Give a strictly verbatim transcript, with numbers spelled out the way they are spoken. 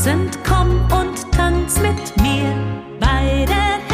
sind, komm und tanz mit mir bei der